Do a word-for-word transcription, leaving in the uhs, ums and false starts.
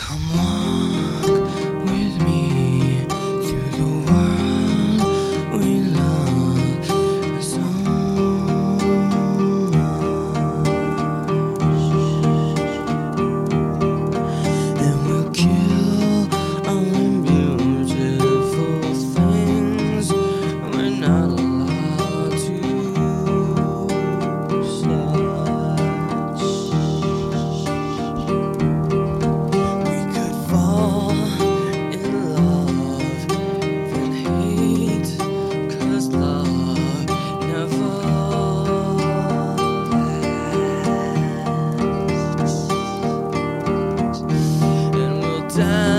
Come walk with me through the world we love so much, and we'll kill all the beautiful things we're not allowed to touch. We could fall in love and hate, 'cause love never lasts. And we'll die